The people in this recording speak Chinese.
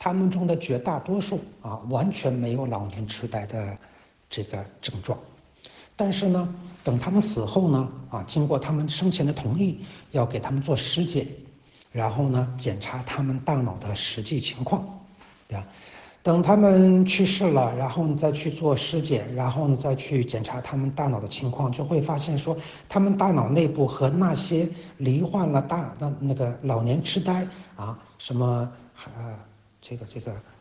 他们中的绝大多数啊，完全没有老年痴呆的这个症状。但是呢，等他们死后呢，经过他们生前的同意，要给他们做尸检，然后呢，检查他们大脑的实际情况，对吧？等他们去世了，然后你再去做尸检，然后呢再去检查他们大脑的情况，就会发现说，他们大脑内部和那些罹患了那个老年痴呆啊，什么这个